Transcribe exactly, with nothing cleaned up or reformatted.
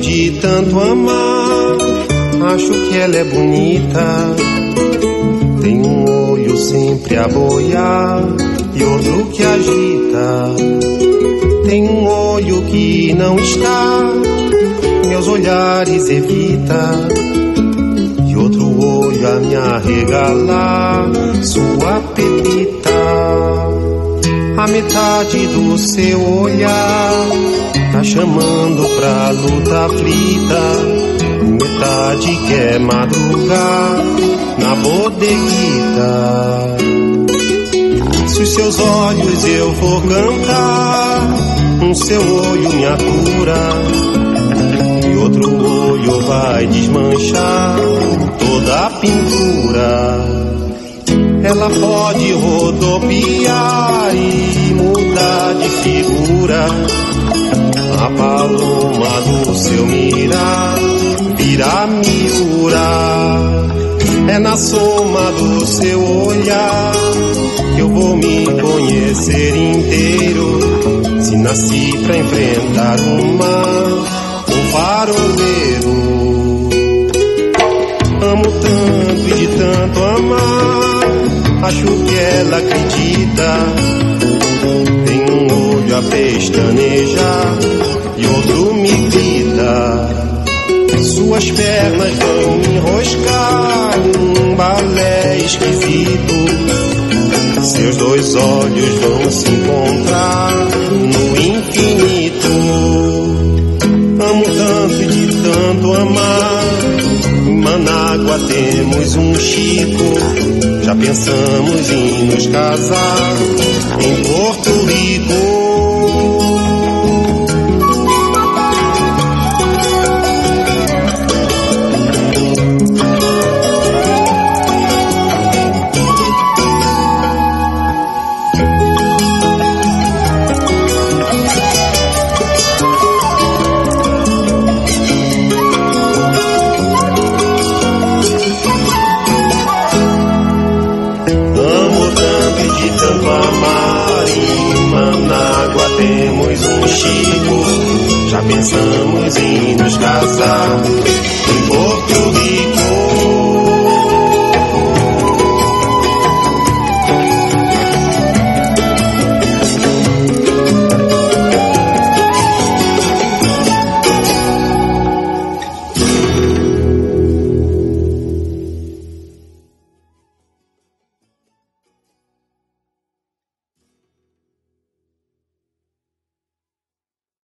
de tanto amar, acho que ela é bonita. Tem um olho sempre a boiar e outro que agita. Tem um olho que não está, meus olhares evita, e outro olho a me arregalar sua pepita. A metade do seu olhar tá chamando pra luta aflita, metade quer madrugar na bodeguita. Se os seus olhos eu for cantar, um seu olho me atura e outro olho vai desmanchar toda a pintura. Ela pode rodopiar e mudar de figura, a paloma do seu mirar vira miura. É na soma do seu olhar que eu vou me conhecer inteiro, se nasci pra enfrentar o mar, um faroleiro. Amo tanto e de tanto amar, acho que ela acredita. Tem um olho a pestanejar e outro me grita. Suas pernas vão me enroscar num balé esquisito, seus dois olhos vão se encontrar no infinito. Amo tanto e de tanto amar, em Manágua temos um Chico, já pensamos em nos casar em Porto Rico. Temos um Chico, já pensamos em nos casar